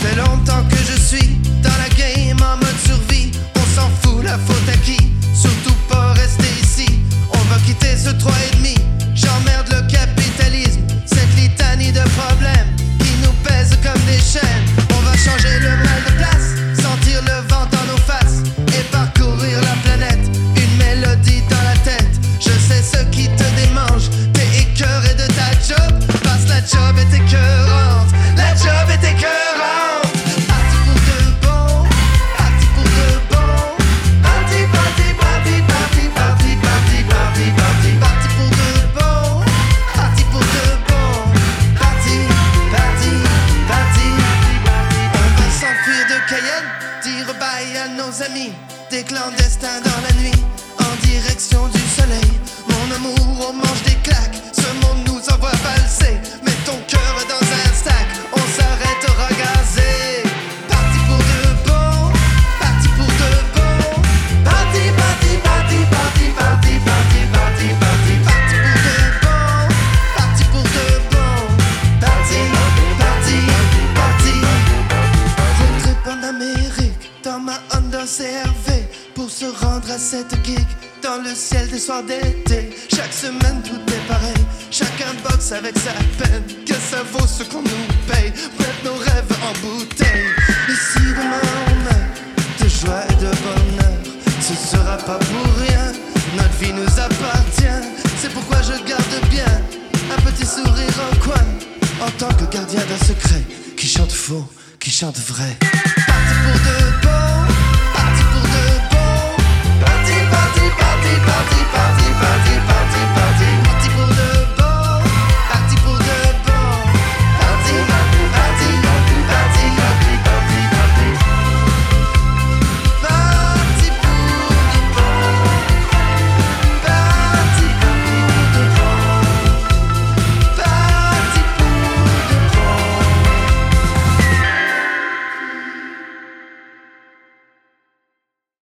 fait longtemps que je suis dans la game en mode survie. On s'en fout, la faute à qui? Surtout pas rester ici. On va quitter ce 3,5. J'emmerde le capitalisme, cette litanie de problèmes qui nous pèsent comme des chaînes. On va changer le mal de place, sentir le vent dans nos faces et parcourir la planète, une mélodie dans la tête. Je sais ce qui te démange, t'es écœuré de ta job, parce que la job est écœurante, la job est écœurante. Parti pour de bon, parti pour de bon. Parti, parti, parti, parti, parti, parti, parti, parti. Parti pour de bon, parti pour de bon. Parti, parti, parti. On va s'enfuir de Cayenne, dire bye à nos amis, des clandestins dans la nuit, en direction du soleil. Mon amour, on mange des claques, ce monde nous envoie valser. Mets ton cœur dans un sac, on s'arrêtera gazer. Parti pour de bon, parti pour de bon. Parti, parti, parti, parti, parti, parti, parti, parti. Parti pour de bon, parti pour de bon. Parti, parti, parti. Road trip en Amérique, dans ma Honda CRV, pour se rendre à cette gig dans le ciel des soirs d'été. Chaque semaine tout est pareil, chacun boxe avec sa peine. Que ça vaut ce qu'on nous paye, mettre nos rêves en bouteille. Et si demain on meurt de joie et de bonheur, ce sera pas pour rien, notre vie nous appartient. C'est pourquoi je garde bien un petit sourire en coin, en tant que gardien d'un secret qui chante faux, qui chante vrai. Parti pour de bon, parti pour de bon. Parti, parti, parti, parti, parti, parti, parti.